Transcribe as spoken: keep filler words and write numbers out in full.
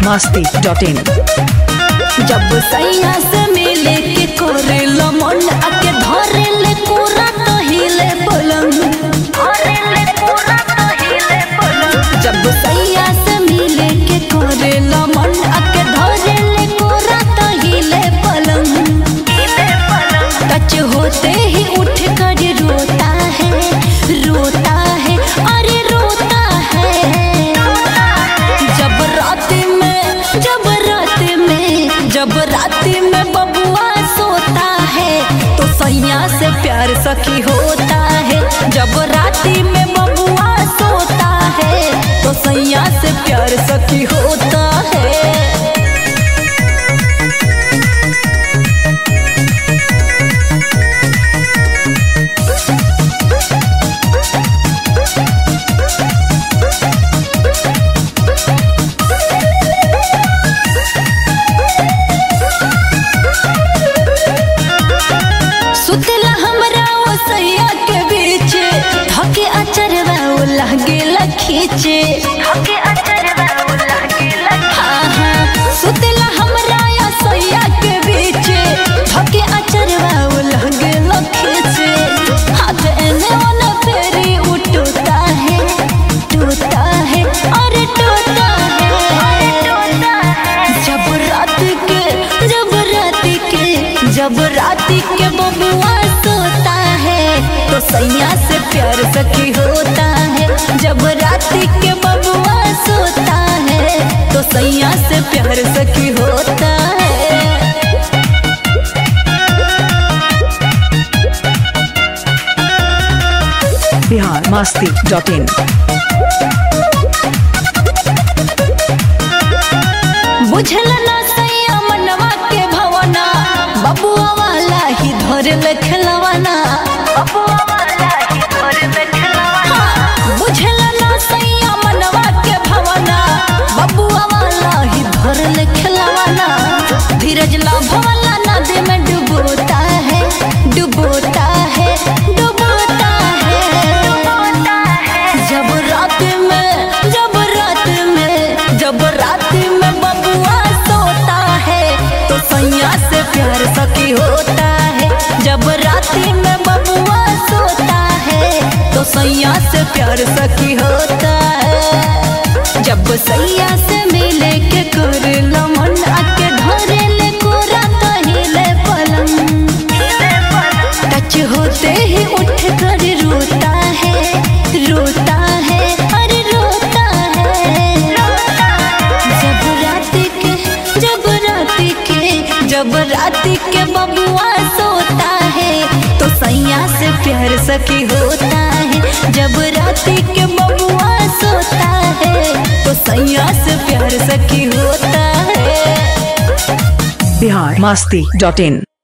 मस्ती dot इन। जब सैया से मिले के कोरे लमन आके धरे ले कोरा तो हिले पलंग, धरे ले कोरा तो हिले पलंग। जब सैया से मिले के कोरे लमन आके धरे ले कोरा तो हिले पलंग, हिले पलंग। टच होते ही उठ कर रोता है, रोता है, अरे रोता है। जब रात में जब रात में जब राती में बबुआ सोता है तो सैया से प्यार सखी होता है। जब राती में बबुआ सोता है तो सैया से प्यार सखी होता है। सुतला हमरा वो सैया के बीच धके अचरवा वो लगे लखीचे, धके अचरवा वो लगे लखा। सुतला हमरा या सैया के बीच धके अचरवा वो लगे लखीचे। हाथ एने ओने फेरी उठता है, टूटा है, अरे टूटा है, अरे टूटा है। जब रात के जब रात के जब रात के बबुआ सोता है तो सैया से प्यार सखी होता है। जब रात के बबुआ सोता है तो सैया से प्यार सखी होता है। Bihar Masti dot in. बुझल ना सैया मनवा के भवना बबुआ वाला ही धर ले खिलवाना, बबुआ वाला ही धर ले खिलवाना। बुझल ना सैया मनवा के भवना बबुआ वाला ही धर ले खिलवाना। धीरज लाभ वाला नदी में डुबोता है, डुबोता है, डुबोता है, डुबोता है। जब रात में जब रात में जब रात में बबुआ सोता है तो सैया से प्यार सखी होता है। जब राती में बबुआ सोता है तो सैया से प्यार सखी होता है। जब सैया से मिले के कर लमन आके धरे ले कोरा तो हिले पलंग, टच होते ही उठ कर रोता है, रोता है, अरे रोता है। जब रात के जब रात के जब रात के बबुआ सोता है तो सैया से प्यार सखी होता है। जब रात के बबुआ सोता है तो सैया से प्यार सखी होता है। बिहार मस्ती डॉट इन।